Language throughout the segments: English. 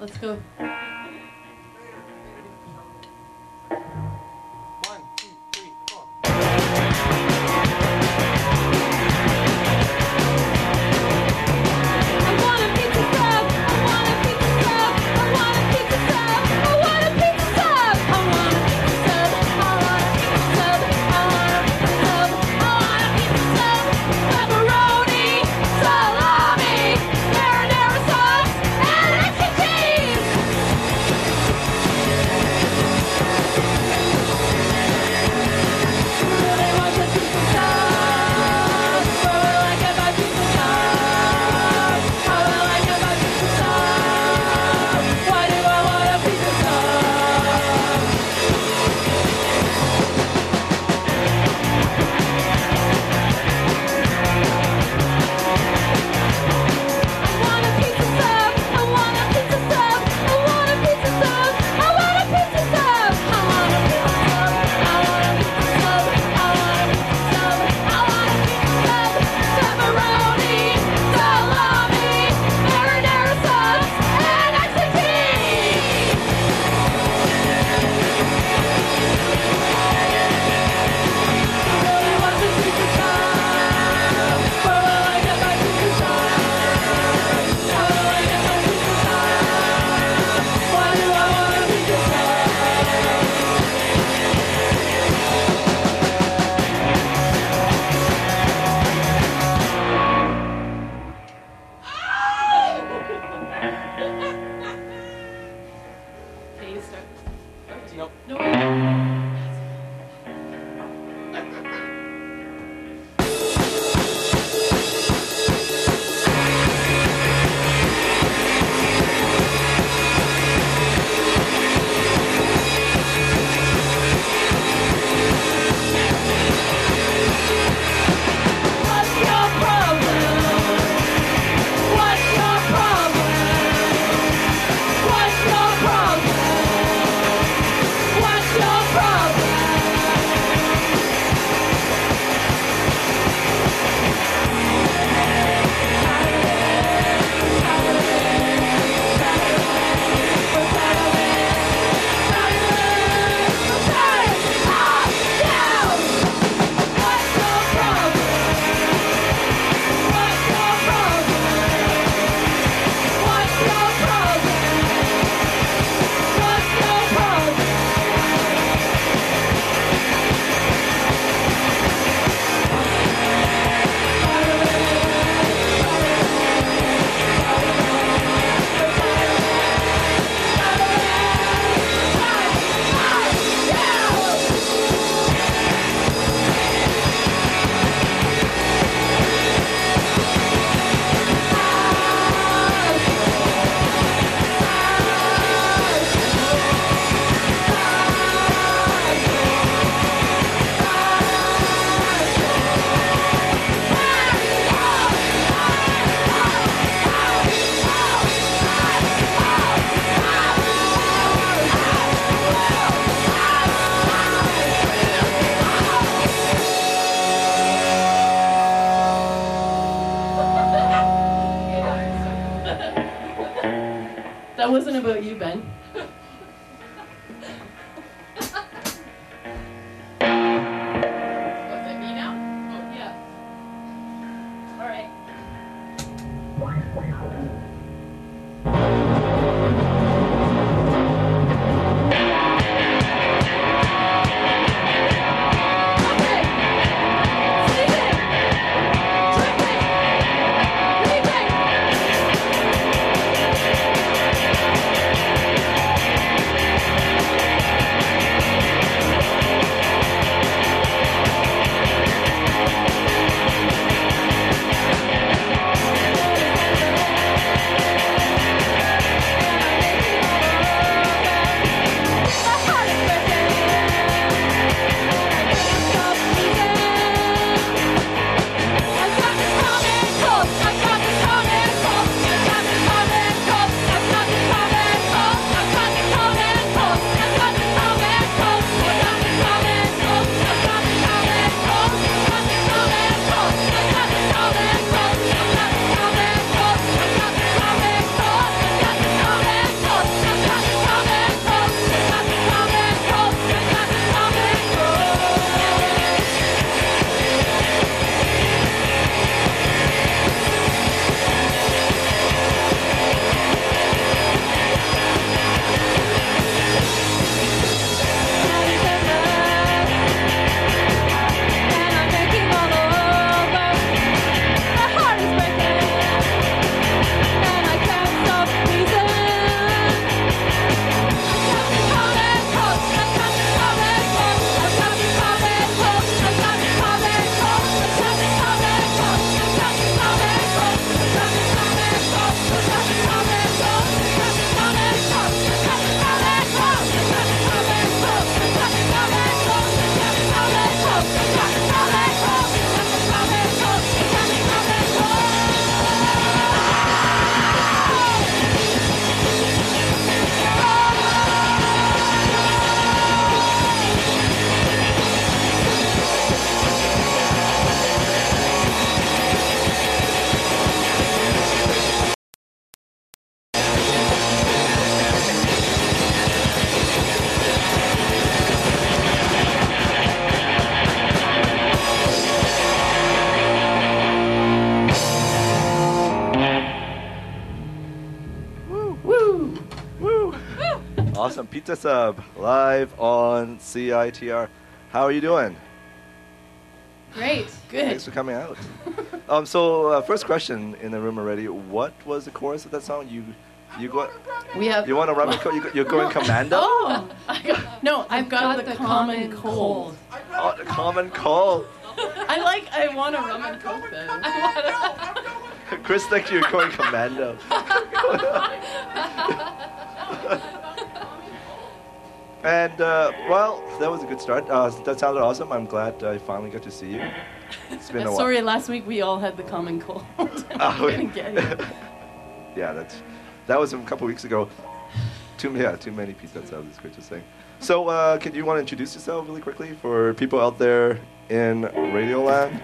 Let's go. That wasn't about you, Ben. Was it me now? Oh, yeah. All right. Awesome. Pizza Sub, live on CITR. How are you doing? Great. Good. Thanks for coming out. First question in the room already. What was the chorus of that song? You go. We have. You want a rum and coke? You're going commando? Oh! I've got the common cold. Oh, the common cold. I want a rum and coke then. Chris thinks you're going commando. And, well, that was a good start. That sounded awesome. I'm glad I finally got to see you. It's been a while. Sorry, last week we all had the common cold. Oh, Didn't get it. Yeah, that was a couple weeks ago. Too many pizza subs, it's great to say. So, can you want to introduce yourself really quickly for people out there in Radioland?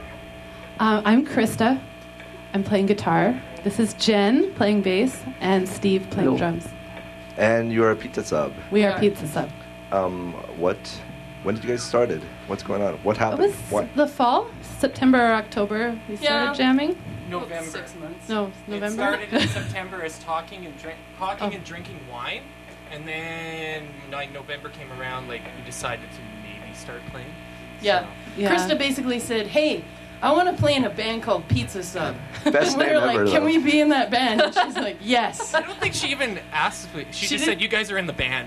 I'm Krista. I'm playing guitar. This is Jen playing bass, and Steve playing Hello. drums. And you're a pizza sub. We are Pizza Sub. When did you guys started? What's going on? What It happened? was What? the fall, September or October. We started Yeah. jamming. November. 6 months. No, It November. started in September as talking and Oh. drinking wine, and then like November came around, like we decided to maybe start playing. Yeah. So, Yeah. Krista basically said, "Hey, I want to play in a band called Pizza Sub." Best And we name were like, ever, "Can though. we be in that band?" And she's like, "Yes." I don't think she even asked. She just did? said, "You guys are in the band."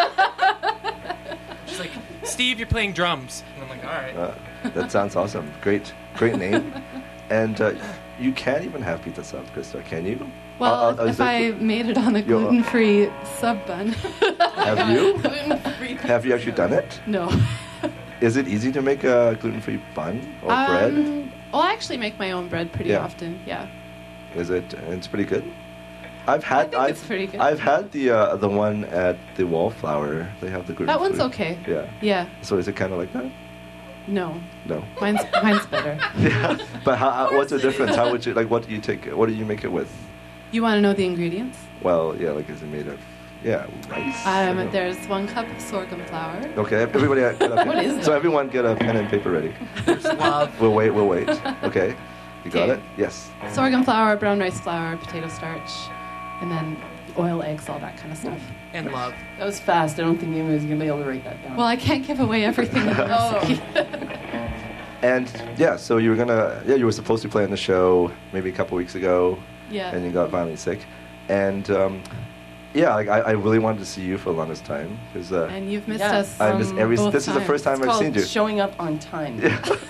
She's like, "Steve, you're playing drums," and I'm like, "All right." That sounds awesome. Great name. And you can't even have pizza sub, Krista, can you? Well, is if that- I made it on a You're- gluten-free sub bun. Have you? Gluten-free. Have you actually done it? No. Is it easy to make a gluten-free bun or bread? Well, I actually make my own bread pretty Yeah. often. Yeah. Is it? It's pretty good. I've I had. think it's pretty good. I've had the one at the Wallflower. They have the gluten. That one's okay. Yeah. Yeah. So is it kind of like that? No. No. Mine's better. Yeah. But what's the difference? How would you like? What do you take? What do you make it with? You want to know the ingredients? Well, yeah. Like, is it made of? Yeah, rice. I don't know. There's 1 cup of sorghum flour. Okay, everybody get a What is So that? everyone get a pen and paper ready. Love. We'll wait. Okay. You got Okay. it? Yes. Sorghum flour, brown rice flour, potato starch, and then oil, eggs, all that kind of stuff. And love. That was fast. I don't think anybody's gonna be able to write that down. Well, I can't give away everything in the recipe. And yeah, so you were supposed to play on the show maybe a couple weeks ago, Yeah. and you got violently sick. And yeah, like I really wanted to see you for the longest time because And you've missed Yeah. us. I missed every. both This is the first time it's I've called seen you. showing up on time.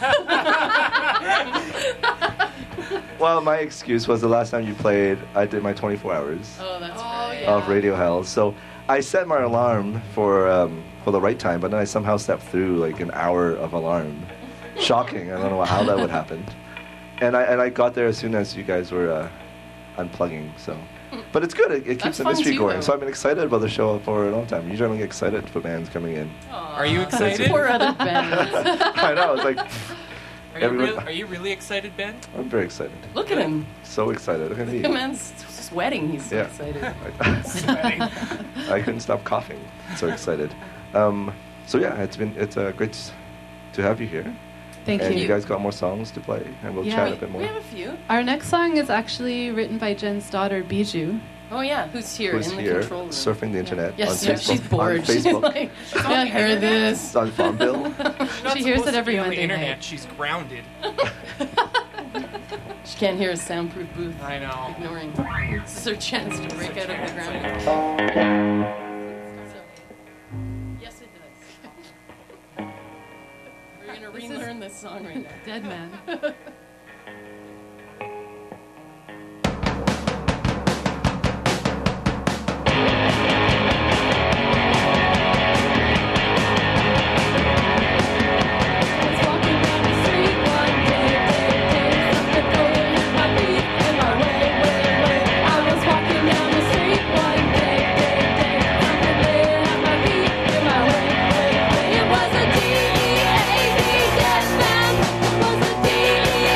Well, my excuse was the last time you played, I did my 24 hours Oh, that's right. of Radio Hell. So I set my alarm for the right time, but then I somehow stepped through like an hour of alarm. Shocking. I don't know how that would happen. And I got there as soon as you guys were unplugging. So, but it's good. It keeps That's the fun mystery too, going. though. So I've been excited about the show for a long time. Usually I don't get excited for bands coming in. Are you excited? Poor other bands. I know. It's like everyone- Are you really excited, Ben? I'm very excited. Look at him. So excited. Look at me. The man's sweating. He's so Yeah. excited. I couldn't stop coughing. So excited. So yeah, it's great to have you here. Thank And you. you guys got more songs to play, and we'll Yeah, chat a bit more. We have a few. Our next song is actually written by Jen's daughter, Bijou. Oh yeah, who's here Who's in the here control room? surfing the internet Yes, on yeah, Facebook? she's bored. On She's Facebook. like, yeah, hear this. It's on Farmville. She's not She hears supposed it to every be on Monday the internet. night. She's grounded. She can't hear a soundproof booth. I know. Ignoring. This is her chance to break out of the ground. Yes, it does. We're gonna This is- relearn this song right now. Dead Man. It was a DEAD death man. Was a DEAD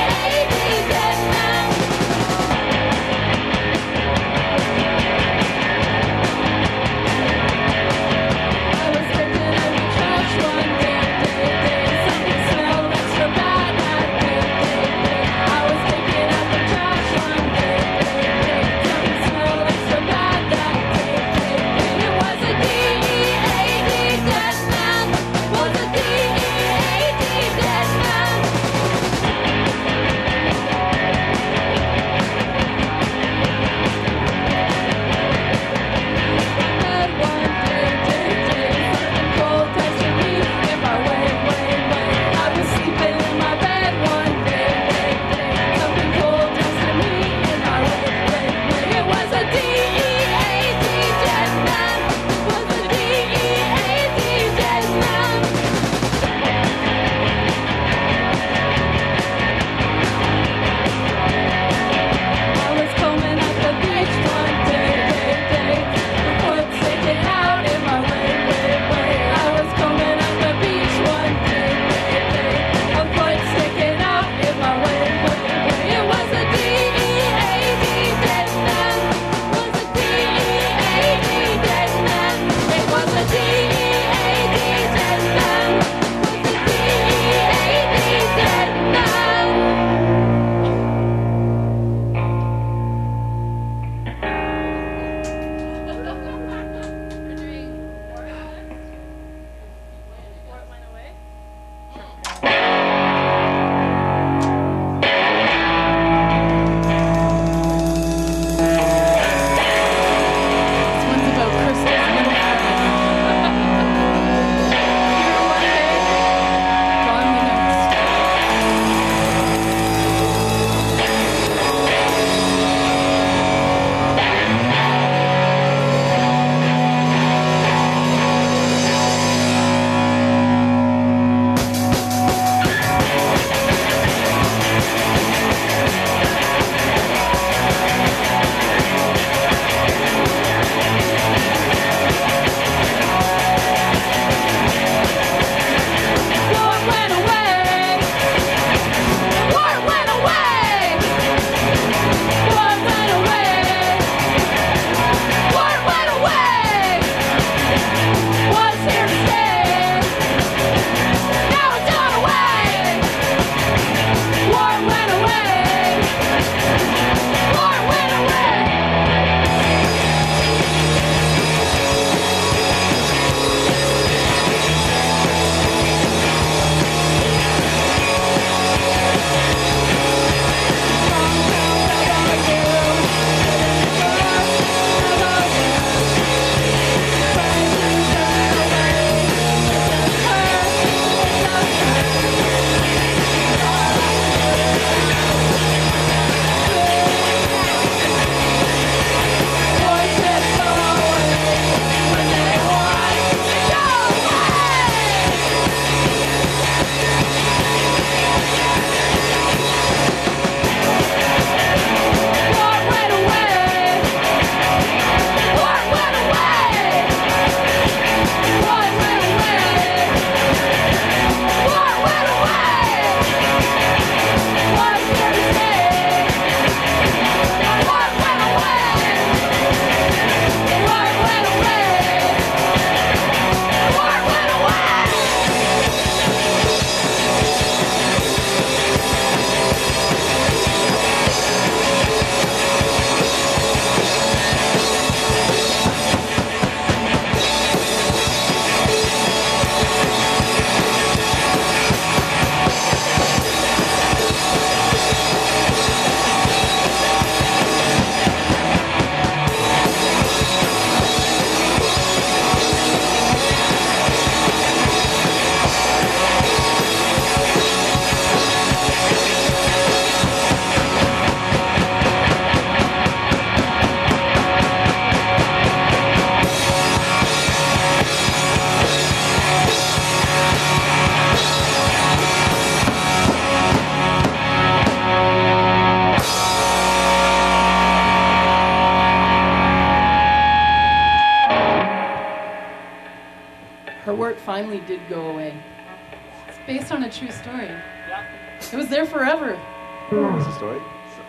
finally did go away. It's based on a true story. It was there forever. What's the story?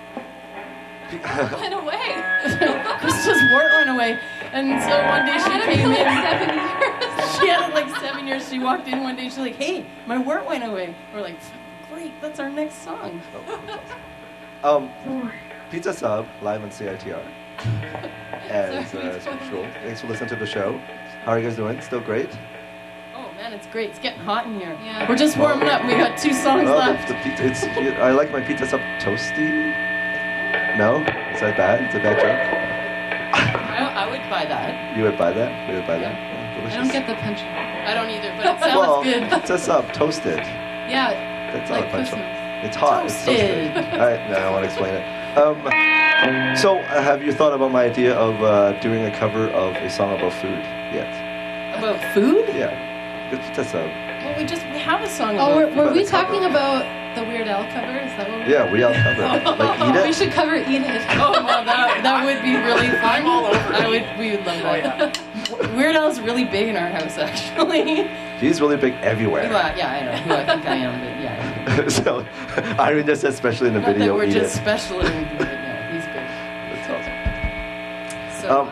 Went away. Krista's wart went away. And so one day she Had it came for like in. 7 years. She had it like 7 years. She walked in one day. She's like, "Hey, my wart went away." We're like, "Great, that's our next song." Pizza Sub, live on CITR. As usual. Thanks for listening to the show. How are you guys doing? Still great? Oh man, it's great. It's getting hot in here. Yeah. We're just warming up. We got 2 songs Oh, left. the pizza, I like my Pizza Sub toasty. No? Is that bad? It's a bad joke? I would buy that. You would buy that? We would buy that? Oh, I delicious. don't get the punch. I don't either, but it sounds Well, good. Pizza Sub, toasted. Yeah, That's not like a punch. Christmas. It's hot. Toasted. It's toasted. All right, no, I want to explain it. So, have you thought about my idea of doing a cover of a song about food yet? About food? Yeah. Good Pizza Sub. Well, we have a song Oh, about were About we the cover. talking about the Weird Al cover? Is that what we're Yeah, we all cover it. Like, eat We it. should cover Eat It. Oh, well, that would be really fun. I'm all over We would love Oh, that. Weird Al's really big in our house, actually. He's really big everywhere. Well, yeah, I know who I think I am, but yeah. So, Irene just said, especially in the Not that video, we're eat just it. special or anything, but yeah, he's That's awesome. big. So,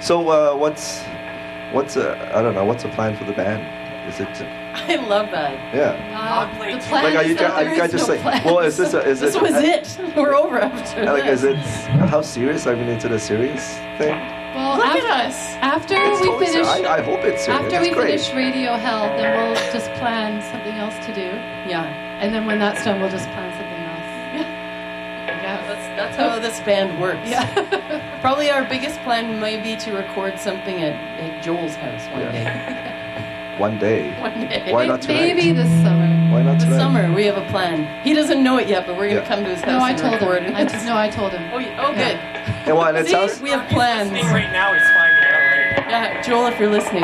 What's I don't know, what's the plan for the band? Is it, I love that. yeah. The plan Like, are is you, that are there you guys is just no like, plan. well, is this, This was it. We're over after Like, this. is it, how serious? I mean, is it a serious thing? Well, Look after, at us. after It's we totally finish, serious. I hope it's serious. after It's we great. finish Radio Hell, then we'll just plan something else to do, Yeah. and then when that's done, we'll just plan something else. Yeah. That's how this band works. Yeah. Probably our biggest plan may be to record something at Joel's house one Yeah. day. One day. One day. Why not tonight? Maybe this summer. Why not This tonight? summer, we have a plan. He doesn't know it yet, but we're going to Yeah. come to his house No, I and told record him. it. I told him. Oh, good. And, well, and it See, sounds, we have plans. Listening right now is finding out right. Yeah, Joel, if you're listening.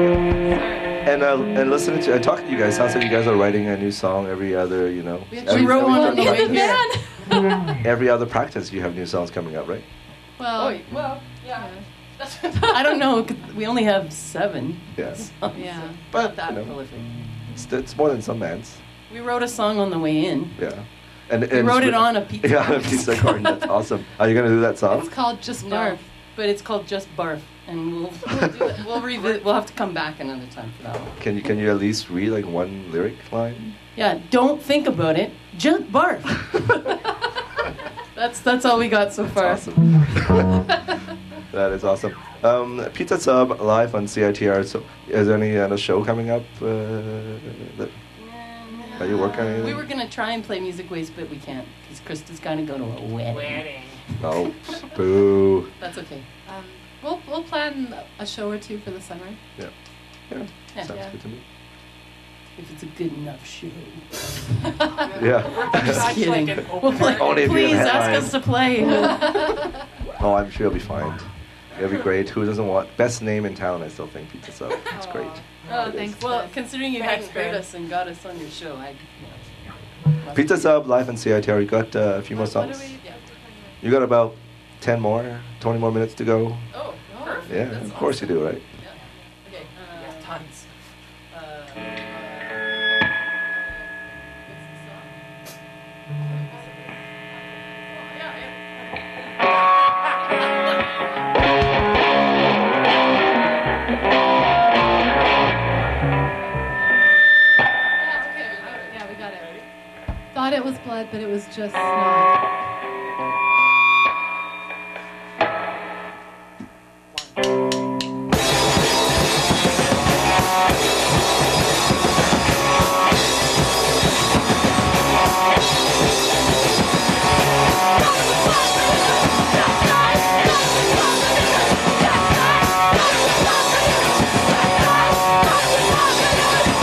and listening to, and talking to you guys, sounds like you guys are writing a new song every other, you know. We wrote one on the way in the here. van. Every other practice, you have new songs coming up, right? Well, Well, yeah. I don't know. 'Cause we only have 7. Yeah. songs, Yeah. so But, not that you know. prolific. It's more than some bands. We wrote a song on the way in. Yeah. And We wrote it on a pizza. Yeah, on a box. pizza carton. That's awesome. Are you gonna do that song? it's called Just No, Barf. but it's called Just Barf, and we'll do it. We'll revisit. We'll have to come back another time for that one. Can you at least read like one lyric line? Yeah, don't think about it. Just barf. That's all we got so far. Awesome. That is awesome. Pizza Sub live on CITR. So, is there any other show coming up that you work on? Anything? We were gonna try and play Music Waste, but we can't because Krista's gotta go to a wedding. Wedding. Oh, boo. That's okay. We'll plan a show or two for the summer. Yeah. Yeah. Sounds Yeah. good to me. If it's a good enough show. Yeah. Just kidding. Like an We'll open play. Only if you Please can ask headline. us to play. Oh, I'm sure it'll be fine. It'll be great. Who doesn't want best name in town? I still think Pizza Sub. It's great. Oh, It is. thanks. Well, guys. considering you Thanks, hadn't heard Ben. us and got us on your show, Pizza Sub live on CITR. You got a few more What do songs. we- yeah. You got about 10 more, 20 more minutes to go. Oh, perfect. Yeah, That's of course you do, right? Yeah. Okay. Yeah, tons. Yeah, we got it. Thought it was blood, but it was just not.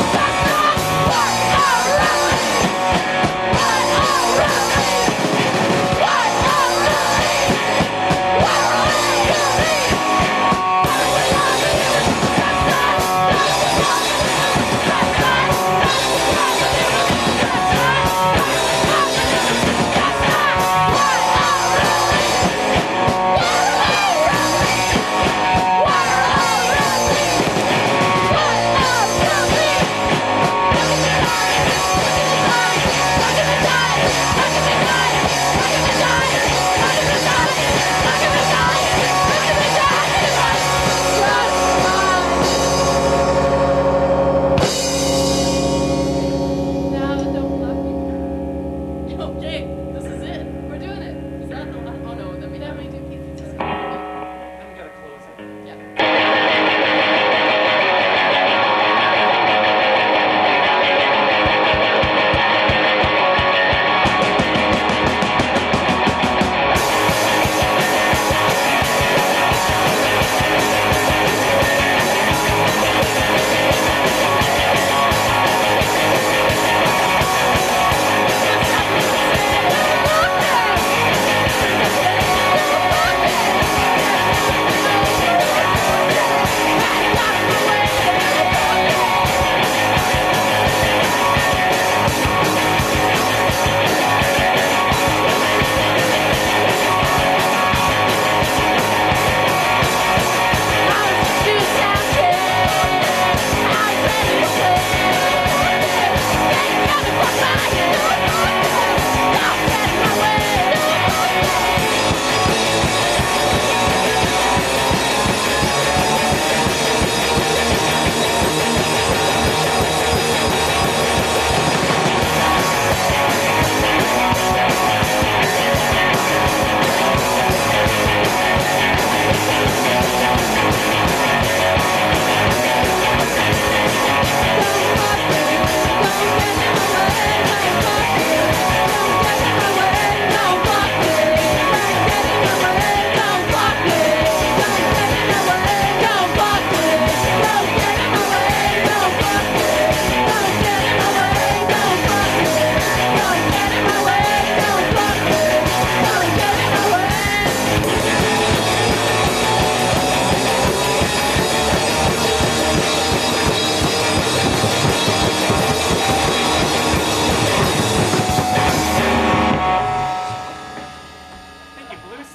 Alright!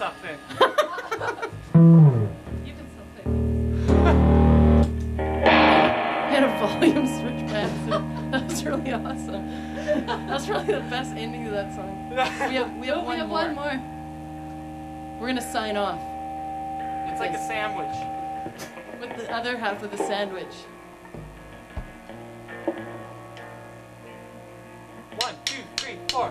up then. You can still play. I had a volume switch back. So that was really awesome. That's really the best ending to that song. We have one more. We're gonna sign off It's like a sandwich. with the other half of the sandwich. 1, 2, 3, 4.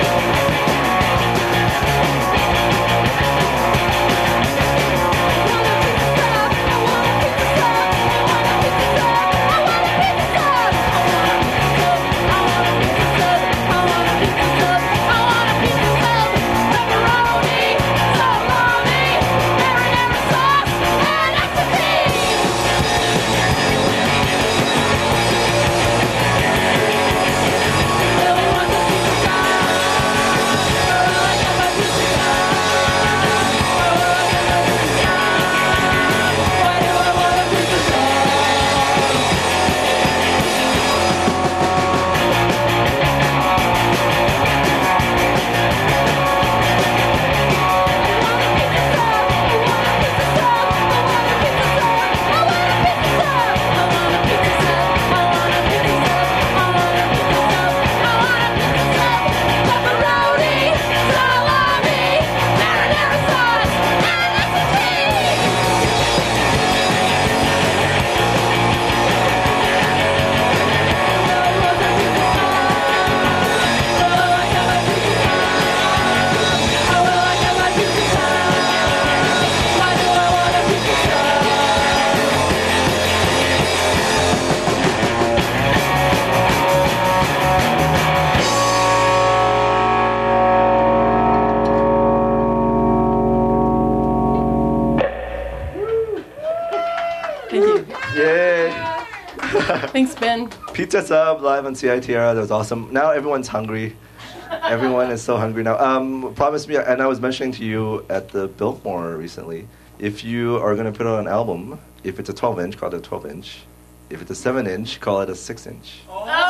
Thank you. Yay! Thanks, Ben. Pizza Sub live on CITR. That was awesome. Now everyone's hungry. Everyone is so hungry now. Promise me, and I was mentioning to you at the Biltmore recently, if you are going to put out an album, if it's a 12-inch, call it a 12-inch. If it's a 7-inch, call it a 6-inch.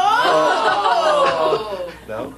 Oh! No?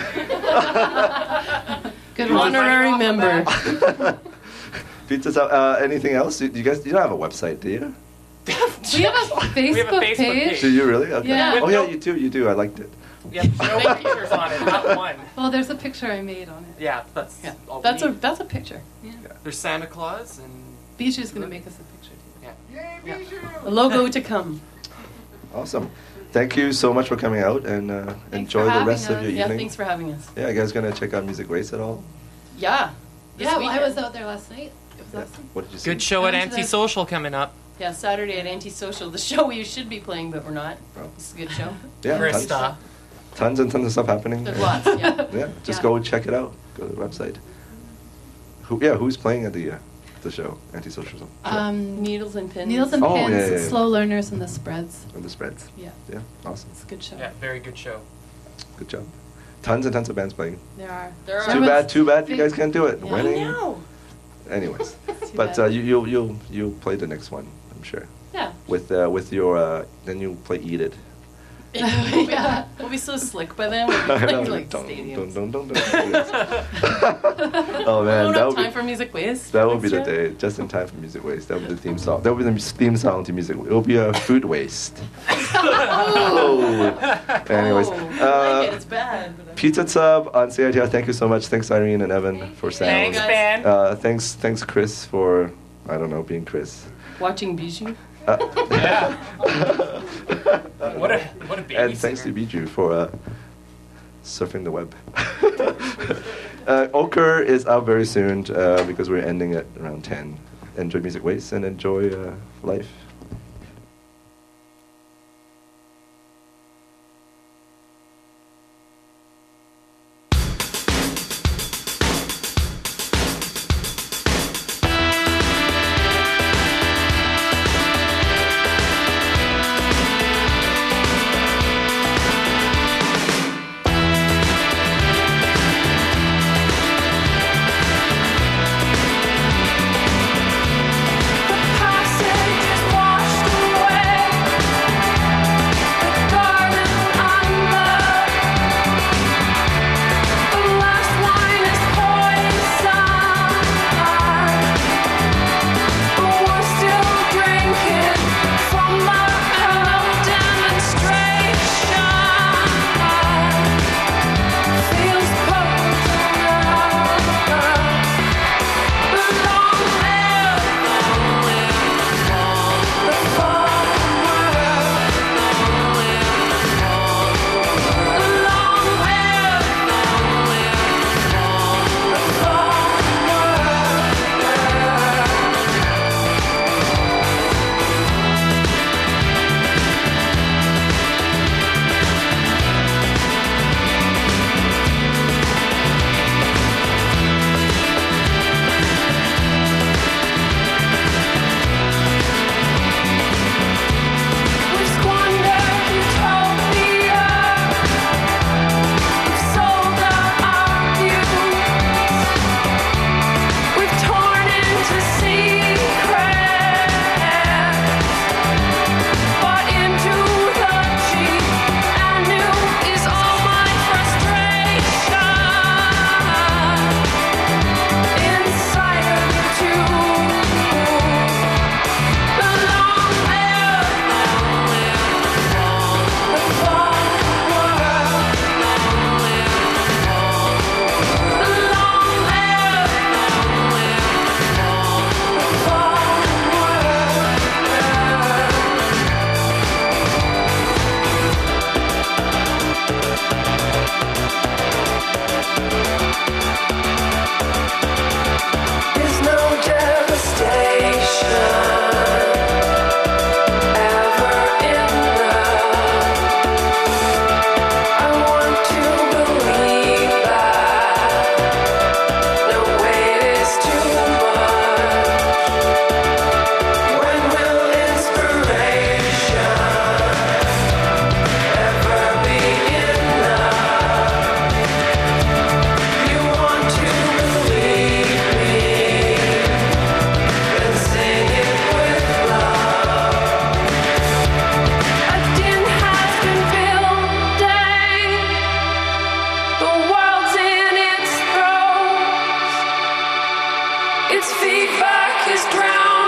Good one. Honorary member. Pizza Sub. Anything else? You guys, you don't have a website, do you? We have a Facebook page. Do you really? Okay. Yeah. Oh yeah, you do. You do. I liked it. Yeah, no pictures on it, not one. Well, there's a picture I made on it. Yeah, that's Yeah, all that's we a need. picture. Yeah. There's Santa Claus and Bijou's gonna make us a picture too. A logo to come. Awesome. Thank you so much for coming out and enjoy the having rest of us. your Yeah, evening. thanks for having us. Yeah, you guys gonna check out Music Race at all? Yeah. This Yeah, well, I weekend. was out there last night. It was Yeah. awesome. What did you see? good show I at went to the- Antisocial coming up. Yeah, Saturday at Antisocial, the show we should be playing, but we're not. Oh. It's a good show. Yeah, Krista. tons and tons of stuff happening. There's lots, yeah. Yeah, just Yeah. go check it out. Go to the website. Who's playing at the show? Antisocial. show? Needles and pins. Needles and Oh, Pins, yeah, yeah, yeah. Slow Learners, and the Spreads. And the spreads. Yeah, Yeah, awesome. it's a good show. Yeah, very good show. Good job. Tons and tons of bands playing. There are. There are. Too bad you guys can't do it. Yeah. I Winning. know. Anyways, Too but bad. you'll play the next one, I'm sure. Yeah. With your then you play Eat It. Yeah. We'll be so slick by then. We'll be playing like Dun, stadiums. dun, dun, dun, dun. Oh We man, don't that have would time be, for Music Waste. that would be the next year. day. Just in time for Music Waste. That would be the theme song. That would be the theme song to Music. It will be a food waste. Oh. Anyways, Oh, I like it. It's bad. But Pizza Sub on CITR. Thank you so much. Thanks Irene and Evan for sound. Thanks, guys. Ben. Thanks Chris for being Chris. Watching Bijou. Yeah. What a baby. And thanks to Bijou for surfing the web. Ochre is out very soon because we're ending at around 10. Enjoy Music Waste and enjoy life. Passengers walk Its feedback is drowned.